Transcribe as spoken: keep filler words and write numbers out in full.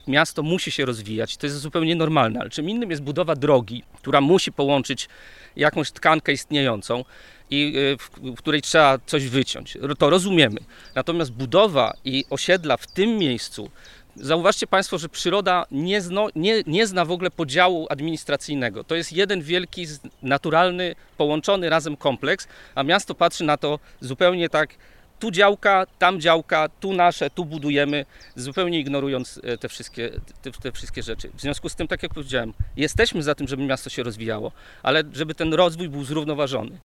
Miasto musi się rozwijać, to jest zupełnie normalne, ale czym innym jest budowa drogi, która musi połączyć jakąś tkankę istniejącą i w której trzeba coś wyciąć. To rozumiemy. Natomiast budowa i osiedla w tym miejscu, zauważcie Państwo, że przyroda nie, zno, nie, nie zna w ogóle podziału administracyjnego. To jest jeden wielki, naturalny, połączony razem kompleks, a miasto patrzy na to zupełnie tak, tu działka, tam działka, tu nasze, tu budujemy, zupełnie ignorując te wszystkie, te, te wszystkie rzeczy. W związku z tym, tak jak powiedziałem, jesteśmy za tym, żeby miasto się rozwijało, ale żeby ten rozwój był zrównoważony.